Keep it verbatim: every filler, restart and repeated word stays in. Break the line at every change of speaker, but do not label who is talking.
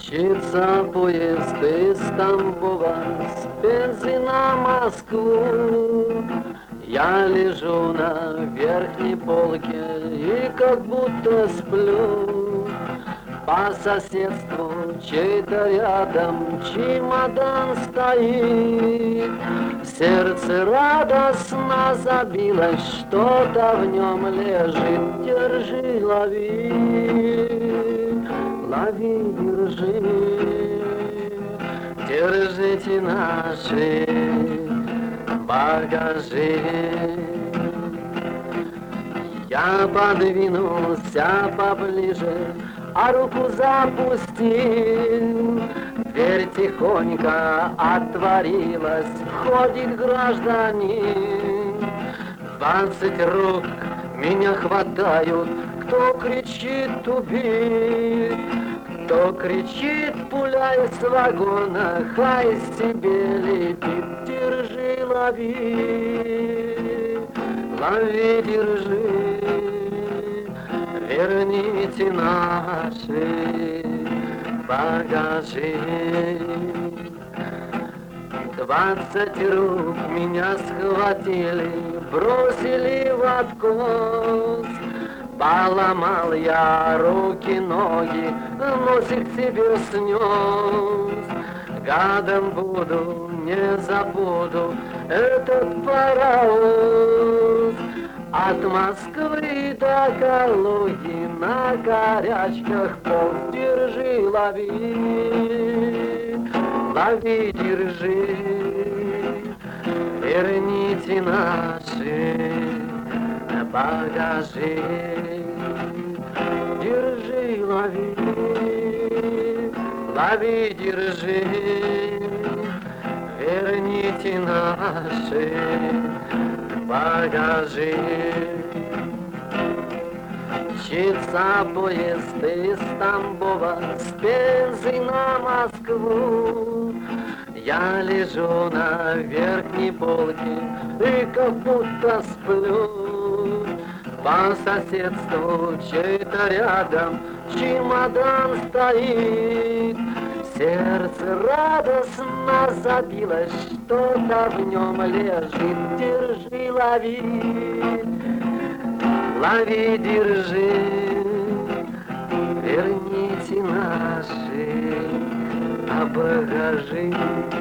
Мчится поезд из Тамбова с Пензы на Москву. Я лежу на верхней полке и как будто сплю. По соседству чей-то рядом чемодан стоит. Сердце радостно забилось, что-то в нем лежит. Держи, лови, лови, держи. Держите наши багажи. Я подвинулся поближе, а руку запустил. Дверь тихонько отворилась, входит гражданин. Двадцать рук меня хватают, кто кричит убить, кто кричит пуля из вагона, хай себе летит. Держи, лови, лови, держи, верните наши багажи. Двадцать рук меня схватили, бросили в откос. Поломал я руки, ноги, носик себе снес. Гадом буду, не забуду этот паровоз. От Москвы до Калуги на горячках полз. Держи, лови, лови, держи, верните наши багажи. Держи, лови, лови, держи, верните наши багажи. Мчится поезд из Тамбова с Пензы на Москву. Я лежу на верхней полке и как будто сплю. По соседству чей-то рядом чемодан стоит. Сердце радостно забилось, что-то в нем лежит. Держи, лови, лови, держи, верните наши багажи.